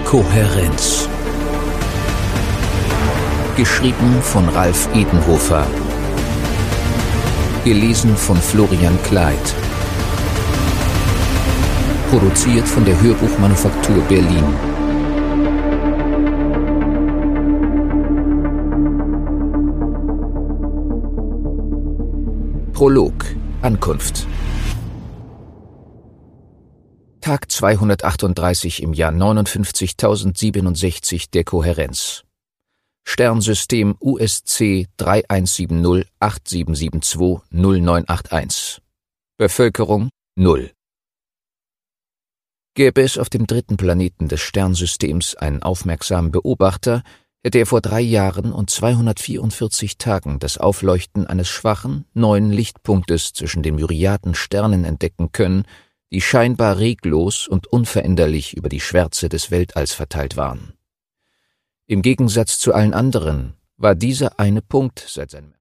Kohärenz. Geschrieben von Ralf Edenhofer. Gelesen von Florian Kleid. Produziert von der Hörbuchmanufaktur Berlin. Prolog. Ankunft. Tag 238 im Jahr 59.067 der Kohärenz. Sternsystem USC 317087720981. Bevölkerung 0. Gäbe es auf dem dritten Planeten des Sternsystems einen aufmerksamen Beobachter, hätte er vor 3 Jahren und 244 Tagen das Aufleuchten eines schwachen, neuen Lichtpunktes zwischen den Myriaden Sternen entdecken können, die scheinbar reglos und unveränderlich über die Schwärze des Weltalls verteilt waren. Im Gegensatz zu allen anderen war dieser eine Punkt seit seinem